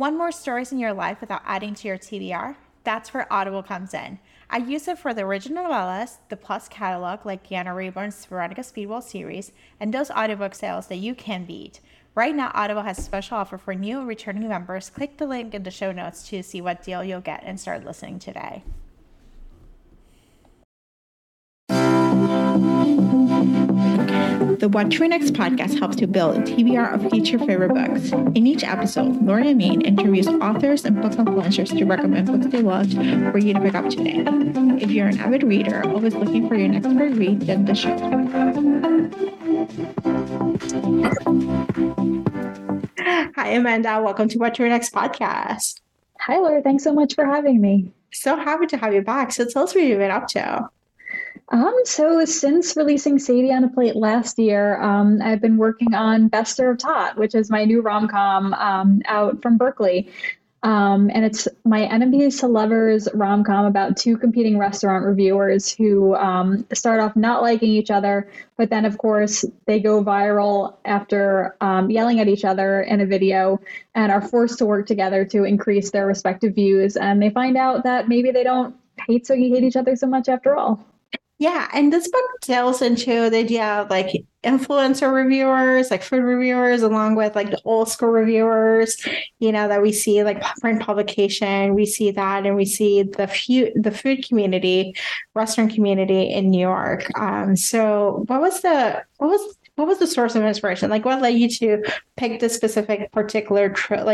Want more stories in your life without adding to your TBR? That's where Audible comes in. I use it for the original novellas, the Plus catalog like Deanna Rayburn's Veronica Speedwell series, and those audiobook sales that you can beat. Right now, Audible has a special offer for new and returning members. Click the link in the show notes to see what deal you'll get and start listening today. The What to Read Next podcast helps to build a TBR of future favorite books. In each episode, Lauren and Maine interviews authors and book influencers to recommend books they loved for you to pick up today. If you're an avid reader, always looking for your next great read, then the show. Hi, Amanda. Welcome to What to Read Next podcast. Hi, Laura. Thanks so much for having me. So happy to have you back. So tell us what you've been up to. So since releasing Sadie on a Plate last year, I've been working on Best Served Hot, which is my new rom-com out from Berkeley. And it's my enemies to lovers rom-com about two competing restaurant reviewers who start off not liking each other, but then, of course, they go viral after yelling at each other in a video and are forced to work together to increase their respective views. And they find out that maybe they don't hate each other so much after all. Yeah, and this book delves into the idea of like influencer reviewers, like food reviewers, along with like the old school reviewers, that we see like print publication. We see that, and we see the food community, restaurant community in New York. So what was the source of inspiration? Like, what led you to pick this specific particular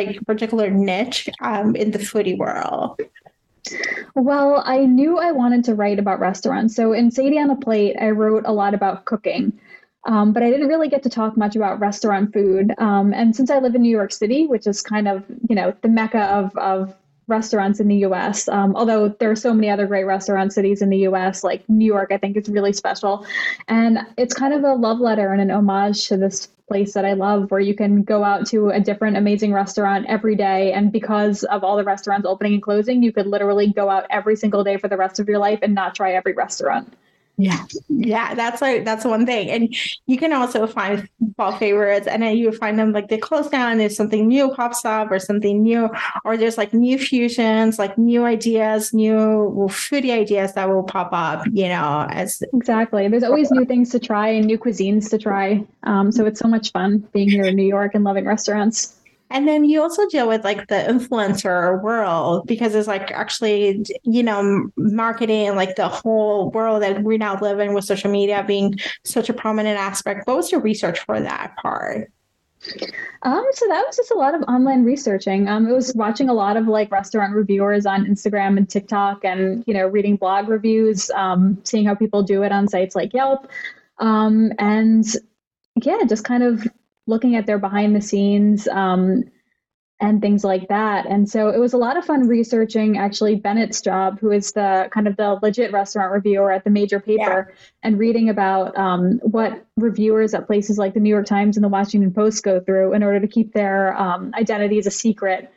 niche in the foodie world? Well, I knew I wanted to write about restaurants. So in Sadie on a Plate, I wrote a lot about cooking, but I didn't really get to talk much about restaurant food. And since I live in New York City, which is kind of, the mecca of restaurants in the U.S., although there are so many other great restaurant cities in the U.S., like New York, I think is really special. And it's kind of a love letter and an homage to this place that I love, where you can go out to a different amazing restaurant every day. And because of all the restaurants opening and closing, you could literally go out every single day for the rest of your life and not try every restaurant. Yeah, that's one thing. And you can also find fall favorites, and then you find them like they close down, there's something new pops up or something new, or there's like new fusions, like new ideas, new foodie ideas that will pop up, Exactly. There's always new things to try and new cuisines to try. So it's so much fun being here in New York and loving restaurants. And then you also deal with like the influencer world, because it's like actually, marketing and like the whole world that we now live in with social media being such a prominent aspect. What was your research for that part? So that was just a lot of online researching. It was watching a lot of like restaurant reviewers on Instagram and TikTok, and, reading blog reviews, seeing how people do it on sites like Yelp. And yeah, just kind of looking at their behind the scenes and things like that. And so it was a lot of fun researching actually Bennett's job, who is the kind of the legit restaurant reviewer at the major paper, and reading about what reviewers at places like the New York Times and the Washington Post go through in order to keep their identities a secret.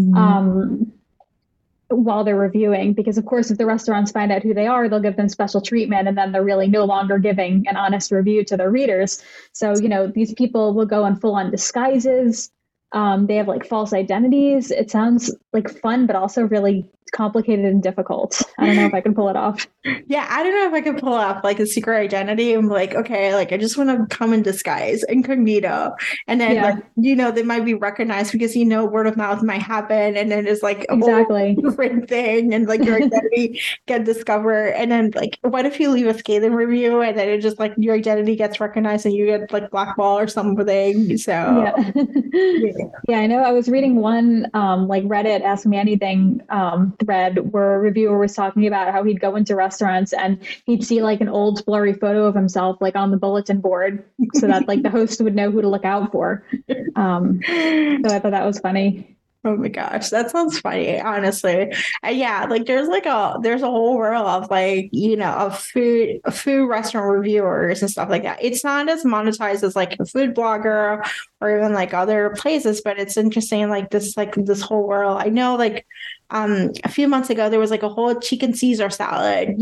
While they're reviewing, because of course, if the restaurants find out who they are, they'll give them special treatment, and then they're really no longer giving an honest review to their readers. So, these people will go on full on disguises. They have like false identities. It sounds like fun, but also really complicated and difficult. I don't know if I can pull it off. Yeah, I don't know if I can pull off like a secret identity. I'm like, okay, like I just want to come in disguise, incognito, and then like, they might be recognized because word of mouth might happen, and then it's like a whole different thing, and like your identity get discovered, and then like, what if you leave a scathing review and then it just like your identity gets recognized and you get like blackball or something? So yeah, I know. I was reading one like Reddit Ask Me Anything thread where a reviewer was talking about how he'd go into restaurants and he'd see like an old blurry photo of himself like on the bulletin board, so that like the host would know who to look out for. So I thought that was funny. Oh my gosh, that sounds funny, honestly. Yeah, like there's a whole world of like, of food restaurant reviewers and stuff like that. It's not as monetized as like a food blogger or even like other places, but it's interesting, like this whole world. I know like a few months ago, there was like a whole chicken Caesar salad,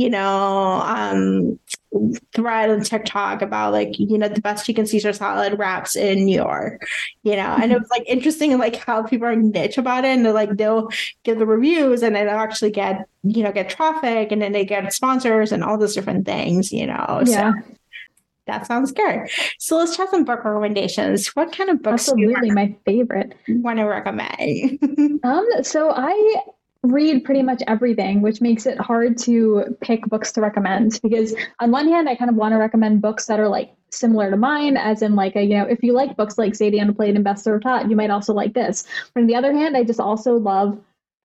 thread on TikTok about like, the best chicken Caesar salad wraps in New York, and it was like interesting like how people are niche about it and they're like, they'll give the reviews and then they'll actually get traffic and then they get sponsors and all those different things, Yeah. So that sounds good. So let's chat some book recommendations. What kind of books Absolutely, my favorite. do you want to recommend? So I read pretty much everything, which makes it hard to pick books to recommend because on one hand, I kind of want to recommend books that are like similar to mine, as in like if you like books like Sadie on a Plate and Best Served Hot, you might also like this. But on the other hand, I just also love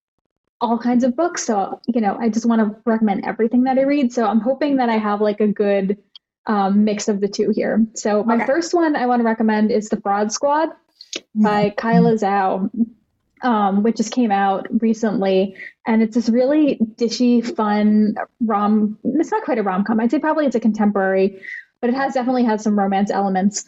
all kinds of books. So, I just want to recommend everything that I read. So I'm hoping that I have like a good mix of the two here. So my first one I want to recommend is The Fraud Squad by Kyla Zhao, which just came out recently. And it's this really dishy, fun it's not quite a rom-com. I'd say probably it's a contemporary, but definitely has some romance elements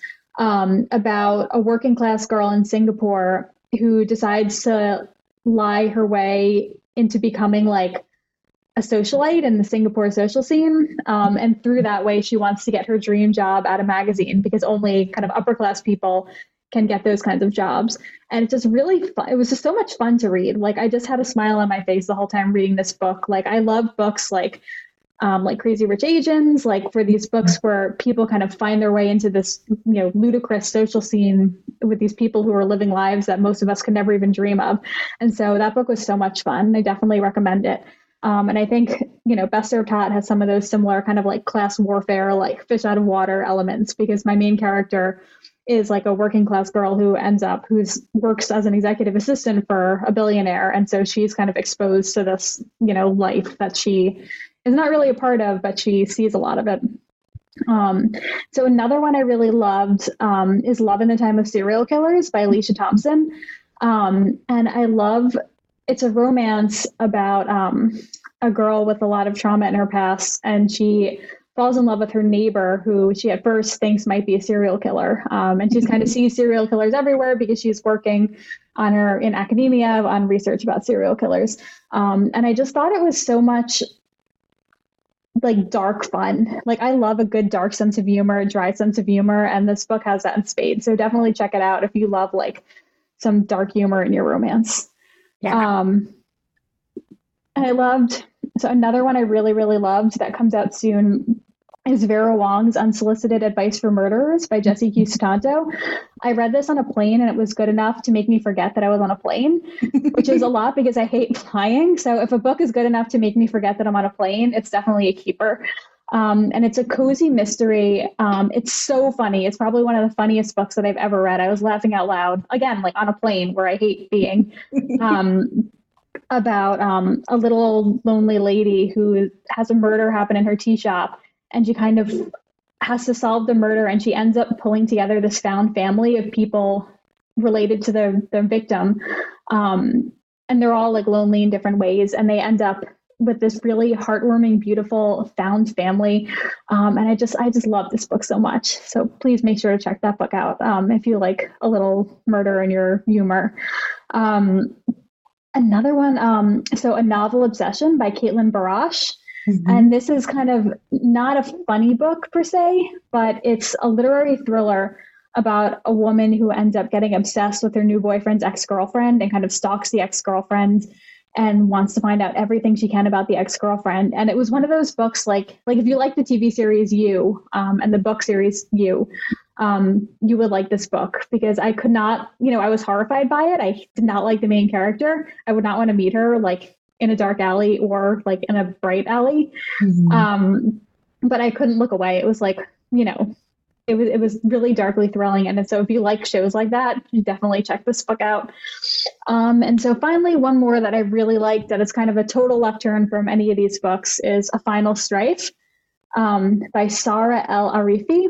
about a working class girl in Singapore who decides to lie her way into becoming like a socialite in the Singapore social scene. And through that way, she wants to get her dream job at a magazine because only kind of upper class people can get those kinds of jobs. And it's just really fun. It was just so much fun to read. Like I just had a smile on my face the whole time reading this book. Like I love books like Crazy Rich Asians, like for these books where people kind of find their way into this, ludicrous social scene with these people who are living lives that most of us could never even dream of. And so that book was so much fun. I definitely recommend it. And I think, Best Served Hot has some of those similar kind of like class warfare, like fish out of water elements, because my main character is like a working class girl who works as an executive assistant for a billionaire. And so she's kind of exposed to this, life that she is not really a part of, but she sees a lot of it. So another one I really loved is Love in the Time of Serial Killers by Alicia Thompson. And it's a romance about a girl with a lot of trauma in her past, and she falls in love with her neighbor, who she at first thinks might be a serial killer. And she's kind of sees serial killers everywhere because she's working in academia on research about serial killers. And I just thought it was so much like dark fun. Like I love a good dark sense of humor, a dry sense of humor, and this book has that in spades. So definitely check it out if you love like some dark humor in your romance. Yeah. And another one I really, really loved that comes out soon is Vera Wong's Unsolicited Advice for Murderers by Jesse Q. Sutanto. I read this on a plane and it was good enough to make me forget that I was on a plane, which is a lot because I hate flying. So if a book is good enough to make me forget that I'm on a plane, it's definitely a keeper. And it's a cozy mystery. It's so funny. It's probably one of the funniest books that I've ever read. I was laughing out loud, again, like on a plane where I hate being, about a little old lonely lady who has a murder happen in her tea shop, and she kind of has to solve the murder, and she ends up pulling together this found family of people related to the victim. And they're all like lonely in different ways, and they end up with this really heartwarming, beautiful found family. And I just love this book so much. So please make sure to check that book out if you like a little murder in your humor. Another one, so A Novel Obsession by Caitlin Barash. Mm-hmm. And this is kind of not a funny book per se, but it's a literary thriller about a woman who ends up getting obsessed with her new boyfriend's ex-girlfriend and kind of stalks the ex-girlfriend and wants to find out everything she can about the ex-girlfriend. And it was one of those books like if you like the TV series You and the book series You, you would like this book, because I could not, I was horrified by it. I did not like the main character. I would not want to meet her like in a dark alley or like in a bright alley. Mm-hmm. But I couldn't look away. It was like, it was really darkly thrilling. And so if you like shows like that, you definitely check this book out. And so finally, one more that I really liked that is kind of a total left turn from any of these books is A Final Strife by Sara El Arifi.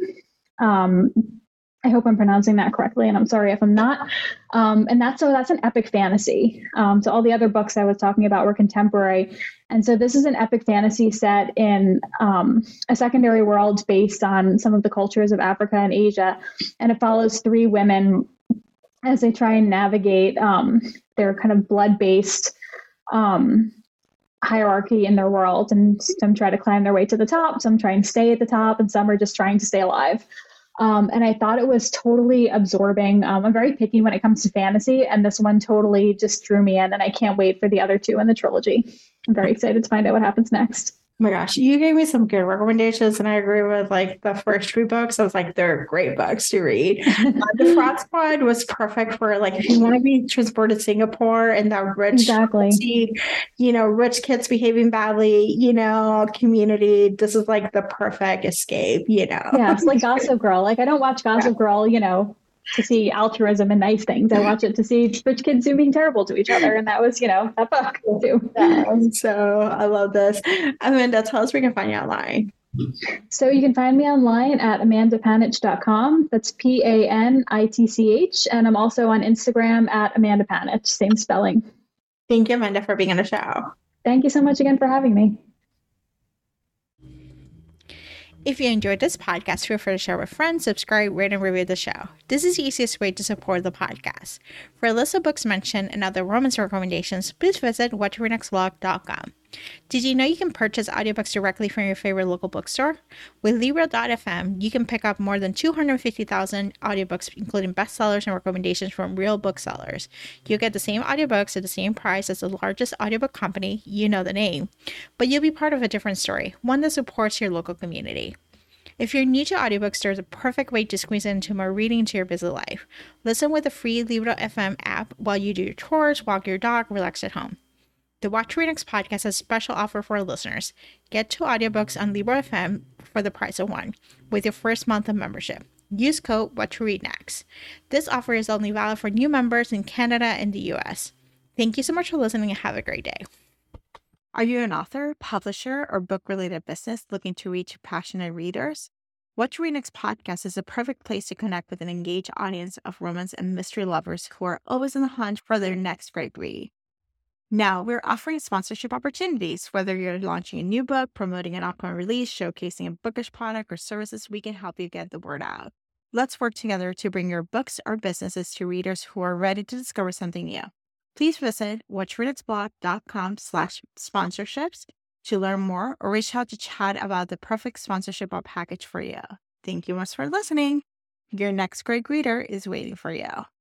I hope I'm pronouncing that correctly, and I'm sorry if I'm not. And that's an epic fantasy. So all the other books I was talking about were contemporary. And so this is an epic fantasy set in a secondary world based on some of the cultures of Africa and Asia. And it follows three women as they try and navigate their kind of blood-based hierarchy in their world, and some try to climb their way to the top, some try and stay at the top, and some are just trying to stay alive. And I thought it was totally absorbing. I'm very picky when it comes to fantasy, and this one totally just drew me in, and I can't wait for the other two in the trilogy. I'm very excited to find out what happens next. Oh my gosh, you gave me some good recommendations, and I agree with like the first three books. I was like, they're great books to read. The Fraud Squad was perfect for like if you want to be transported to Singapore and that rich, rich kids behaving badly, community. This is like the perfect escape, Yeah, it's like Gossip Girl. Like I don't watch Gossip Girl, to see altruism and nice things. I watch it to see rich kids being terrible to each other. And that was, that book too. Yeah, so I love this. Amanda, tell us where we can find you online. So you can find me online at amandapanich.com. That's PANITCH. And I'm also on Instagram at Amanda Panich, same spelling. Thank you, Amanda, for being on the show. Thank you so much again for having me. If you enjoyed this podcast, feel free to share with friends, subscribe, rate, and review the show. This is the easiest way to support the podcast. For a list of books mentioned and other romance recommendations, please visit whattoreadnextblog.com. Did you know you can purchase audiobooks directly from your favorite local bookstore? With Libro.fm, you can pick up more than 250,000 audiobooks, including bestsellers and recommendations from real booksellers. You'll get the same audiobooks at the same price as the largest audiobook company, you know the name, but you'll be part of a different story, one that supports your local community. If you're new to audiobooks, there's a perfect way to squeeze into more reading into your busy life. Listen with the free Libro.fm app while you do your chores, walk your dog, relax at home. The What to Read Next podcast has a special offer for our listeners. Get 2 audiobooks on Libro.fm for the price of 1 with your first month of membership. Use code What to Read Next. This offer is only valid for new members in Canada and the US. Thank you so much for listening and have a great day. Are you an author, publisher, or book-related business looking to reach passionate readers? What to Read Next podcast is a perfect place to connect with an engaged audience of romance and mystery lovers who are always on the hunt for their next great read. Now, we're offering sponsorship opportunities. Whether you're launching a new book, promoting an upcoming release, showcasing a bookish product or services, we can help you get the word out. Let's work together to bring your books or businesses to readers who are ready to discover something new. Please visit whattoreadnextblog.com/sponsorships to learn more or reach out to chat about the perfect sponsorship package for you. Thank you much for listening. Your next great reader is waiting for you.